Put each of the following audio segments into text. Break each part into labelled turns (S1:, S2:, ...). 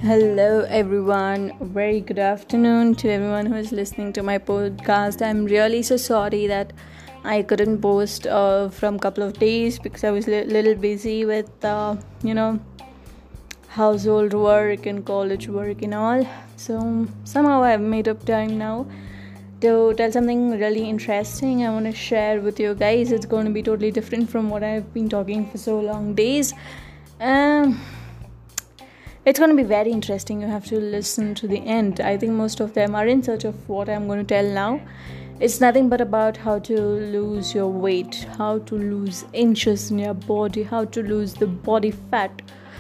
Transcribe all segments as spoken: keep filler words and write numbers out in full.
S1: Hello, everyone. Very good afternoon to everyone who is listening to my podcast. I'm really so sorry that I couldn't post uh, from a couple of days because I was a li- little busy with, uh, you know, household work and college work and all. So somehow I've made up time now to tell something really interesting I want to share with you guys. It's going to be totally different from what I've been talking for so long days. Um. It's going to be very interesting. You have to listen to the end. I think most of them are in search of what I'm going to tell now. It's nothing but about how to lose your weight, how to lose inches in your body, how to lose the body fat.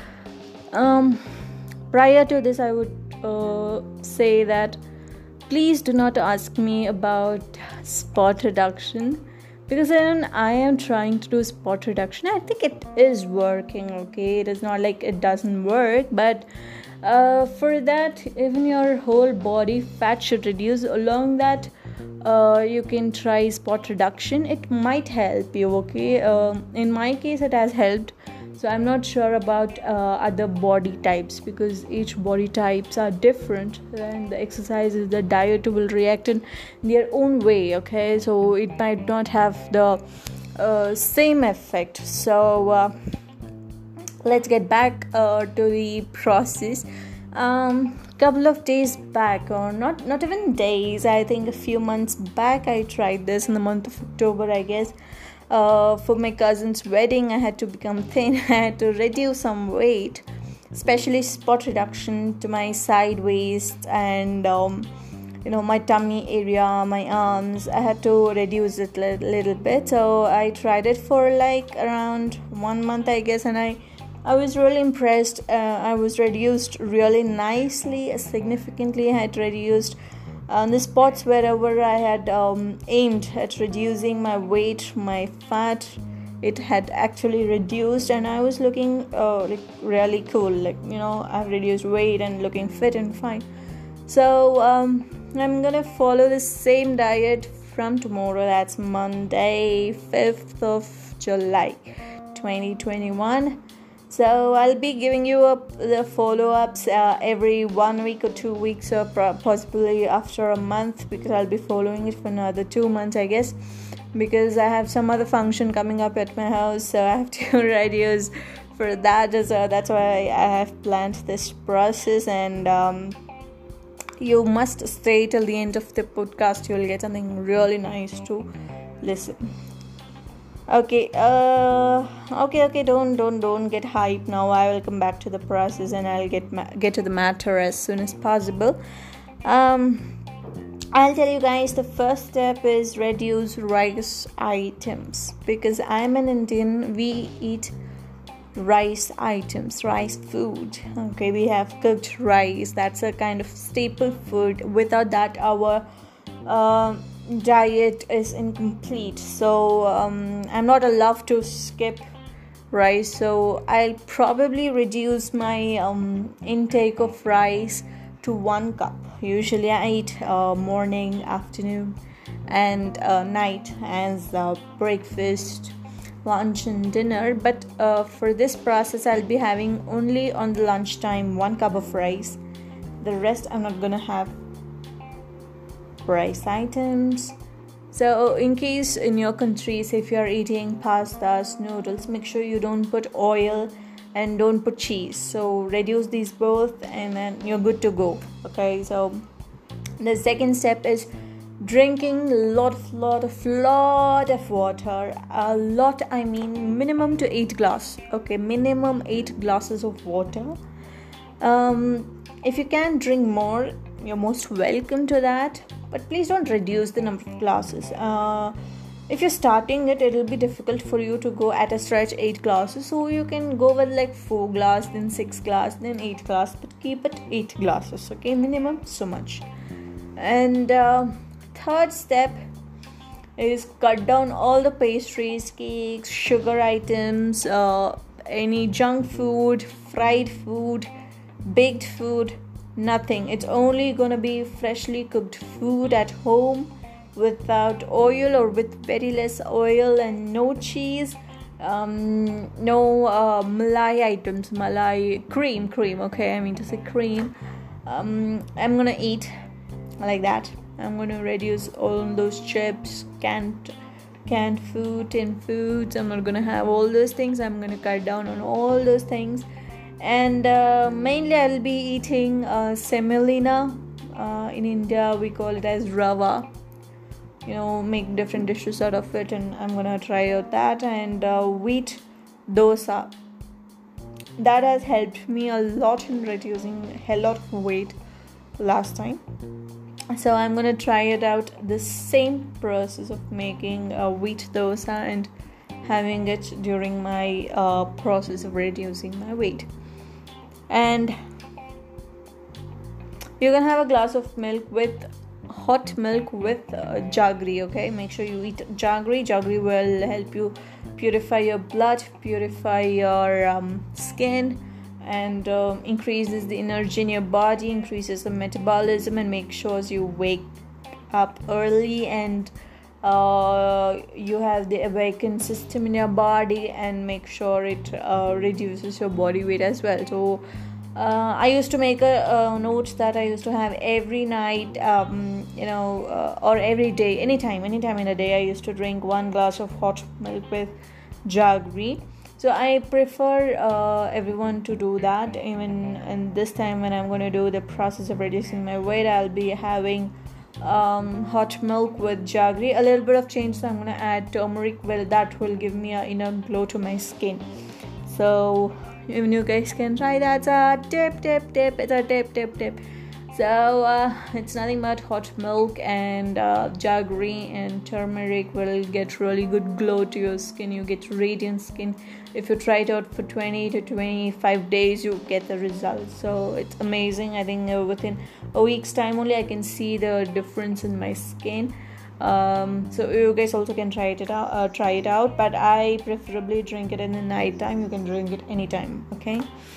S1: Um, prior to this, I would uh, say that please do not ask me about spot reduction. Because then I am trying to do spot reduction. I think it is working, okay? It is not like it doesn't work. But uh, for that, even your whole body fat should reduce. Along that, uh, you can try spot reduction. It might help you, okay? Um, in my case, it has helped. So I'm not sure about uh, other body types because each body types are different, and the exercises, the diet will react in their own way, okay? So it might not have the uh, same effect. So uh, let's get back uh, to the process. Um, couple of days back, or not not even days, I think a few months back, I tried this in the month of October, I guess. Uh, for my cousin's wedding, I had to become thin. I had to reduce some weight, especially spot reduction to my side waist and um, you know my tummy area, my arms. I had to reduce it a little bit. So I tried it for like around one month, I guess, and I I was really impressed. Uh, I was reduced really nicely, significantly. I had reduced on the spots wherever I had um, aimed at reducing my weight, my fat. It had actually reduced, and I was looking uh, like really cool. Like, you know, I've reduced weight and looking fit and fine. So um, I'm gonna follow the same diet from tomorrow. That's Monday, fifth of July, twenty twenty-one. So I'll be giving you up the follow-ups uh, every one week or two weeks or possibly after a month, because I'll be following it for another two months, I guess, because I have some other function coming up at my house, so I have to reduce for that. So that's why I have planned this process, and um, you must stay till the end of the podcast. You'll get something really nice to listen. Okay, uh, okay, okay. Don't, don't, don't get hype now. I will come back to the process, and I'll get ma- get to the matter as soon as possible. Um, I'll tell you guys. The first step is reduce rice items, because I'm an Indian. We eat rice items, rice food. Okay, we have cooked rice. That's a kind of staple food. Without that, our uh, diet is incomplete. So um, I'm not allowed to skip rice, so I'll probably reduce my um, intake of rice to one cup. Usually I eat uh, morning, afternoon and uh, night as uh, breakfast, lunch and dinner. But uh, for this process, I'll be having only on the lunchtime one cup of rice. The rest I'm not gonna have rice items. So in case in your countries, if you're eating pastas, noodles, make sure you don't put oil and don't put cheese. So reduce these both, and then you're good to go. Okay, so the second step is drinking lot of lot of lot of water. A lot, I mean minimum to eight glass. Okay, minimum eight glasses of water. Um, if you can drink more, you're most welcome to that, but please don't reduce the number of glasses. Uh, if you're starting it, it'll be difficult for you to go at a stretch eight glasses, so you can go with like four glass, then six glass, then eight glass, but keep it eight glasses, okay, minimum, so much. And uh, third step is cut down all the pastries, cakes, sugar items, uh, any junk food, fried food, baked food. Nothing. It's only gonna be freshly cooked food at home without oil or with very less oil, and no cheese, um, no uh, malai items, malai cream, cream. Okay, I mean to say cream. Um, I'm gonna eat like that. I'm gonna reduce all those chips, canned canned food, and foods. I'm not gonna have all those things. I'm gonna cut down on all those things, and uh, mainly I'll be eating uh, semolina. Uh, in India, we call it as rava. You know, make different dishes out of it, and I'm gonna try out that. And uh, wheat dosa, that has helped me a lot in reducing a hell lot of weight last time. So I'm gonna try it out, the same process of making a wheat dosa and having it during my uh, process of reducing my weight. And you can have a glass of milk with hot milk with uh, jaggery. Okay, make sure you eat jaggery. Jaggery will help you purify your blood, purify your um, skin, and um, increases the energy in your body, increases the metabolism, and make sure you wake up early, and uh, you have the awakened system in your body, and make sure it uh, reduces your body weight as well. So Uh, I used to make a, a note that I used to have every night, um, you know, uh, or every day, anytime, anytime in a day, I used to drink one glass of hot milk with jaggery. So I prefer uh, everyone to do that. Even in this time when I'm going to do the process of reducing my weight, I'll be having um, hot milk with jaggery. A little bit of change, so I'm going to add turmeric. Well, that will give me a inner glow to my skin. So even you guys can try that. It's a tip, tip, tip. It's a tip, tip, tip. So uh, it's nothing but hot milk and uh, jaggery and turmeric will get really good glow to your skin. You get radiant skin. If you try it out for twenty to twenty-five days, you get the results. So it's amazing. I think uh, within a week's time only, I can see the difference in my skin. Um, so you guys also can try it out, uh, try it out, but I preferably drink it in the night time. You can drink it anytime. Okay.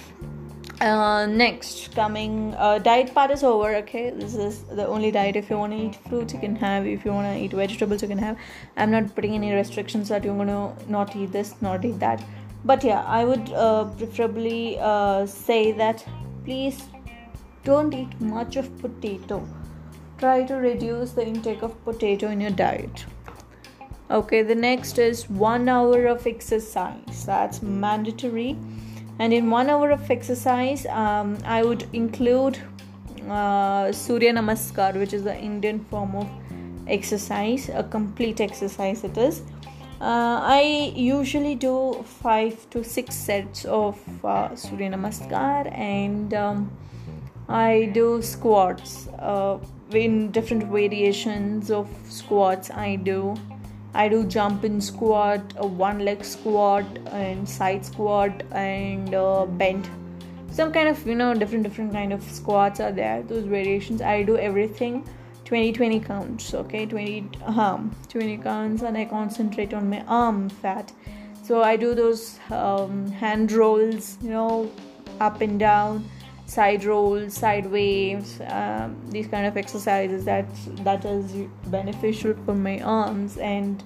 S1: Uh, next, coming uh, diet part is over. Okay, this is the only diet. If you want to eat fruits, you can have. If you want to eat vegetables, you can have. I'm not putting any restrictions that you're gonna not eat this, not eat that. But yeah, I would uh, preferably uh, say that please don't eat much of potato. Try to reduce the intake of potato in your diet. Okay, the next is one hour of exercise. That's mandatory. And in one hour of exercise, um, I would include uh, Surya Namaskar, which is the Indian form of exercise, a complete exercise it is. Uh, I usually do five to six sets of uh, Surya Namaskar, and um, I do squats. Uh, in different variations of squats I do I do jump in squat, a one leg squat, and side squat, and uh, bend. Some kind of, you know, different different kind of squats are there. Those variations I do everything twenty twenty counts. Okay, twenty um twenty counts, and I concentrate on my arm fat. So I do those um, hand rolls, you know, up and down, side rolls, side waves, um, these kind of exercises that that is beneficial for my arms. And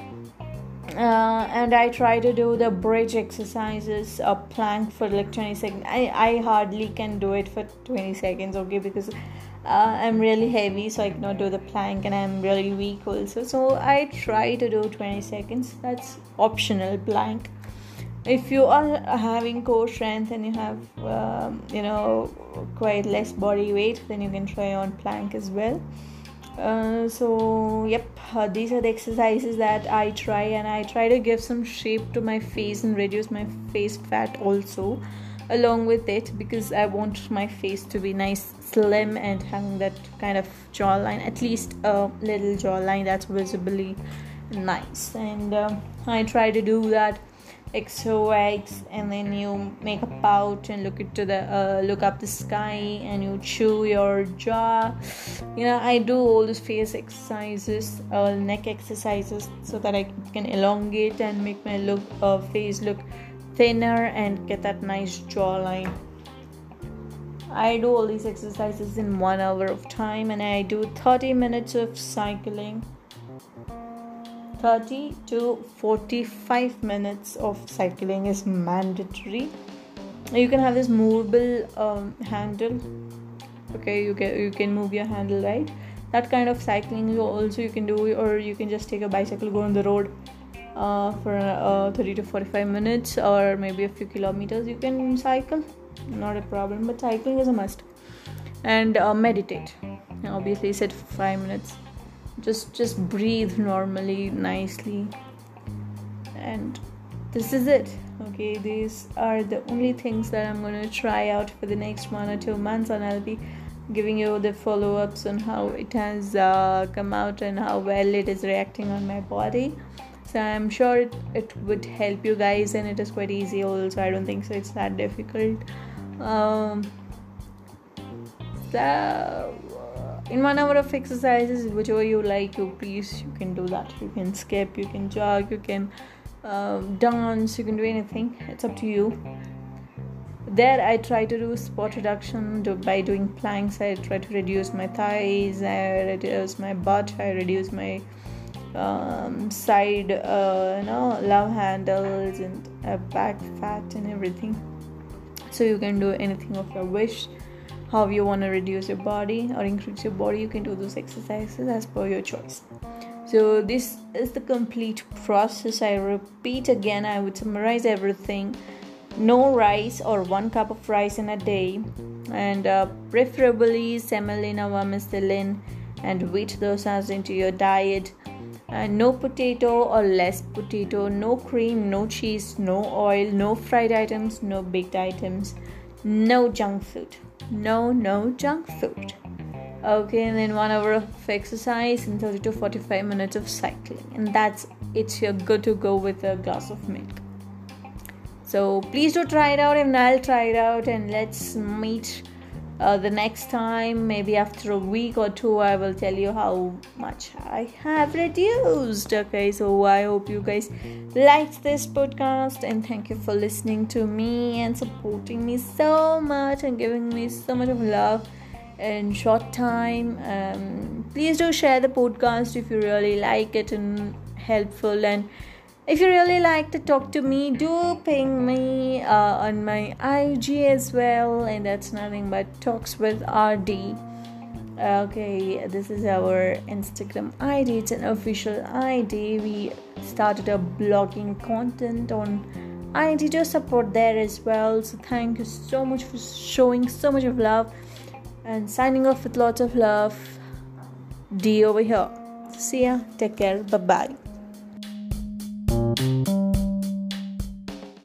S1: uh, and I try to do the bridge exercises, a plank for like twenty seconds. I, I hardly can do it for twenty seconds, okay, because uh, I'm really heavy, so I cannot do the plank, and I'm really weak also. So I try to do twenty seconds. That's optional, plank. If you are having core strength and you have, um, you know, quite less body weight, then you can try on plank as well. Uh, so, yep, uh, these are the exercises that I try, and I try to give some shape to my face and reduce my face fat also along with it, because I want my face to be nice, slim, and having that kind of jawline, at least a little jawline that's visibly nice. And uh, I try to do that exercise, and then you make a pout and look into the uh, look up the sky, and you chew your jaw. You know, I do all these face exercises, uh, neck exercises, so that I can elongate and make my look uh, face look thinner and get that nice jawline. I do all these exercises in one hour of time, and I do thirty minutes of cycling, thirty to forty-five minutes of cycling is mandatory. You can have this movable um, handle. Okay, you can you can move your handle, right? That kind of cycling you also you can do, or you can just take a bicycle, go on the road uh, for uh, thirty to forty-five minutes, or maybe a few kilometers. You can cycle, not a problem. But cycling is a must. And uh, meditate. Obviously, set for five minutes. Just just breathe normally, nicely, and this is it. Okay, these are the only things that I'm going to try out for the next one or two months, and I'll be giving you the follow-ups on how it has uh, come out and how well it is reacting on my body. So I'm sure it, it would help you guys, and it is quite easy also. I don't think so it's that difficult. Um, so in one hour of exercises, whichever you like, you please, you can do that. You can skip, you can jog, you can um, dance, you can do anything. It's up to you. There I try to do spot reduction do, by doing planks. I try to reduce my thighs, I reduce my butt, I reduce my um, side uh, you know love handles and uh, back fat and everything. So you can do anything of your wish. How you want to reduce your body or increase your body, you can do those exercises as per your choice. So this is the complete process. I repeat again, I would summarize everything. No rice or one cup of rice in a day, and uh, preferably semolina, vermicelli and wheat dosas into your diet. And no potato or less potato, no cream, no cheese, no oil, no fried items, no baked items, no junk food. No, no junk food. Okay, and then one hour of exercise and thirty to forty-five minutes of cycling. And that's it. You're good to go with a glass of milk. So please do try it out, and I'll try it out, and let's meet uh, the next time. Maybe after a week or two, I will tell you how much I have reduced. Okay, so I hope you guys liked this podcast, and thank you for listening to me and supporting me so much and giving me so much of love in short time. Um, please do share the podcast if you really like it and helpful, and if you really like to talk to me, do ping me uh, on my I G as well, and that's nothing but Talks with R D. Okay, this is our Instagram I D. It's an official I D. We started a blogging content on I D to support there as well. So thank you so much for showing so much of love, and signing off with lots of love. D over here. See ya. Take care. Bye bye.